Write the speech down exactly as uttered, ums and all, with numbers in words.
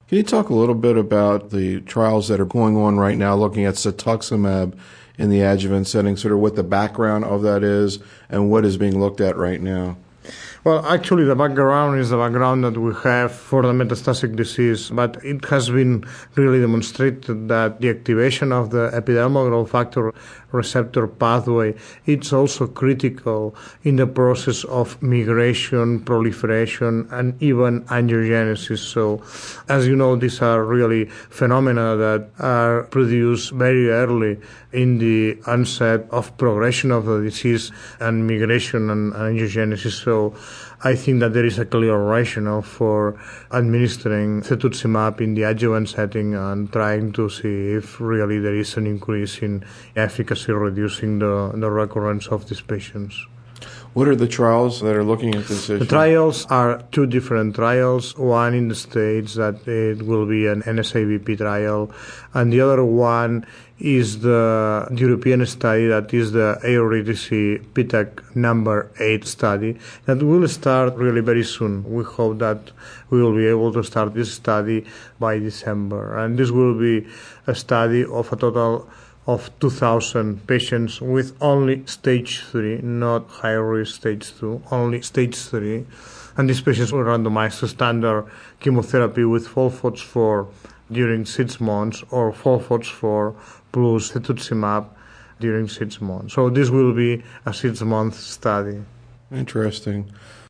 Can you talk a little bit about the trials that are going on right now looking at cetuximab in the adjuvant setting, sort of what the background of that is and what is being looked at right now? Well, actually, the background is the background that we have for the metastatic disease, but it has been really demonstrated that the activation of the epidermal growth factor receptor pathway it's also critical in the process of migration, proliferation, and even angiogenesis. So, as you know, these are really phenomena that are produced very early in the onset of progression of the disease and migration and angiogenesis. So I think that there is a clear rationale for administering cetuximab in the adjuvant setting and trying to see if really there is an increase in efficacy, reducing the, the recurrence of these patients. What are the trials that are looking at this issue? The trials are two different trials. One in the States that it will be an N S A B P trial, and the other one is the European study that is the Eurydice P T A C number eight study that will start really very soon. We hope that we will be able to start this study by December, and this will be a study of a total of two thousand patients with only stage three, not high-risk stage two, only stage three. And these patients were randomized to standard chemotherapy with FOLFOX4 during six months or FOLFOX4 plus cetuximab during six months. So this will be a six-month study. Interesting.